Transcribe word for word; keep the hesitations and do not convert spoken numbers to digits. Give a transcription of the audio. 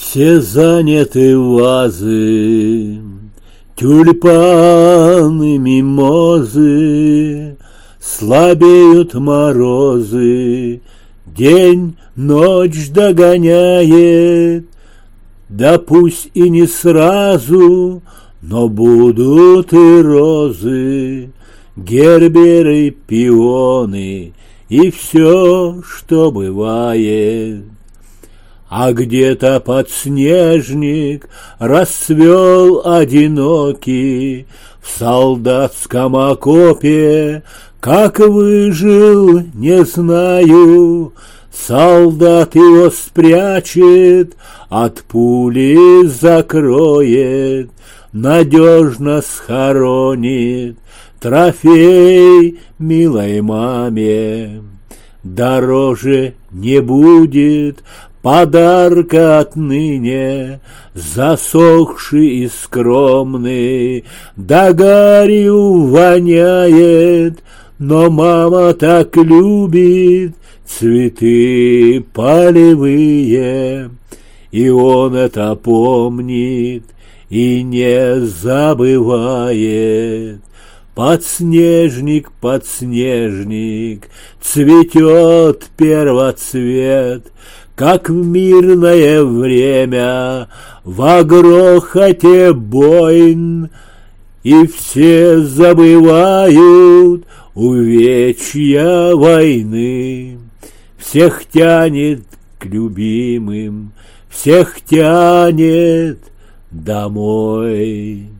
Все заняты вазы, тюльпаны, мимозы, слабеют морозы, день ночь догоняет. Да пусть и не сразу, но будут и розы, герберы, пионы и все, что бывает. А где-то подснежник расцвел одинокий в солдатском окопе. Как выжил, не знаю, солдат его спрячет, от пули закроет, надежно схоронит, трофей милой маме. Дороже не будет подарка отныне, засохший и скромный, да гарью воняет, но мама так любит цветы полевые, и он это помнит и не забывает. Подснежник, подснежник, цветет первоцвет, как в мирное время, во грохоте бойн, и все забывают увечья войны. Всех тянет к любимым, всех тянет домой.